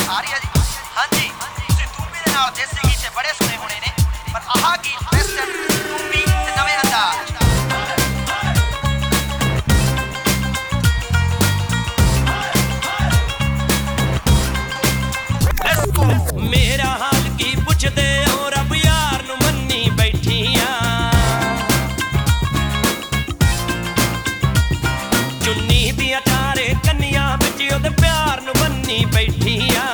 ਆ ਰਹੀ ਹੈ ਜੀ। ਹਾਂਜੀ ਤੁਸੀਂ ਤੂੰਬੀ ਦੇ ਨਾਲ ਦੇਸੀ ਗੀਤ ਬੜੇ ਸੁਣੇ ਹੋਣੇ ਨੇ, ਪਰ ਆਹ ਗੀਤ ਵੈਸਟਰਨ ਤੂੰਬੀ ਤੇ ਨਵੇਂ ਅੰਦਾਜ਼। मेरा हाल की पुछदे हो रब यार नू मन्नी बैठियां, चुन्नी दियां चारे कन्नियां बिच ओदे प्यार नू मन्नी बैठियां।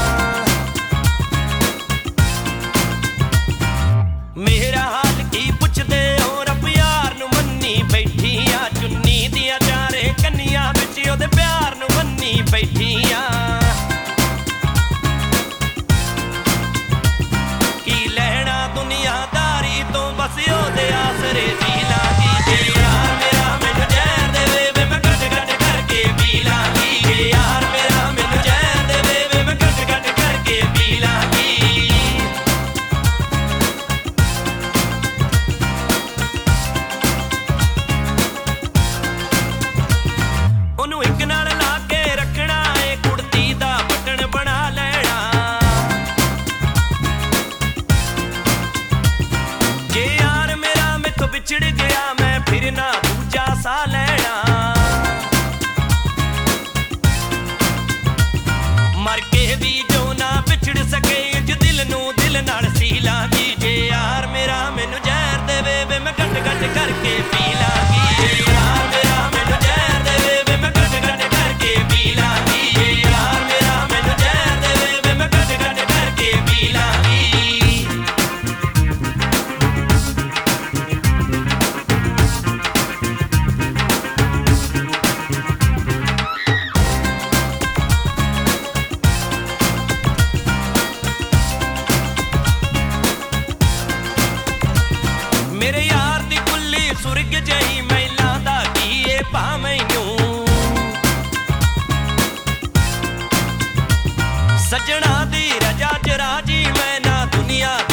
मेरा हाल की पुछदे हो रब यार नू मन्नी बैठियां, चुन्नी दियां चारे कन्नियां बिच ओदे प्यार नू मन्नी बैठियां। दुनियादारी तो बस ओदे आसरे जी लागी जे यार मेरा मैनू जहर देवे वे मैं गट गट करके पी लागी, जे यार मेरा मैनू जहर देवे वे मैं गट गट करके पी लागी। ओनू इक नाल ला के रखना ए कुड़ती दा बटन बना लेना, जे यार मेरा मेथों बिछड़ गया मैं फिर ना दूजा सा लेना। मर के भी जो ना बिछड़ सके इंज दिल नू दिल नाल सी लागी, जे यार मेरा मैनू जहर देवे वे मैं गट गट करके पी लागी, जे यार मेरा मैनू जहर देवे वे मैं गट गट करके पी लागी, जे यार मेरा मैनू जहर देवे वे मैं गट गट करके पी लागी। मेरे यार दी कुल्ली सुर्ग जही मैलां दा कीए पा मैनू, सजना दी रजा च राजी मैं ना दुनिया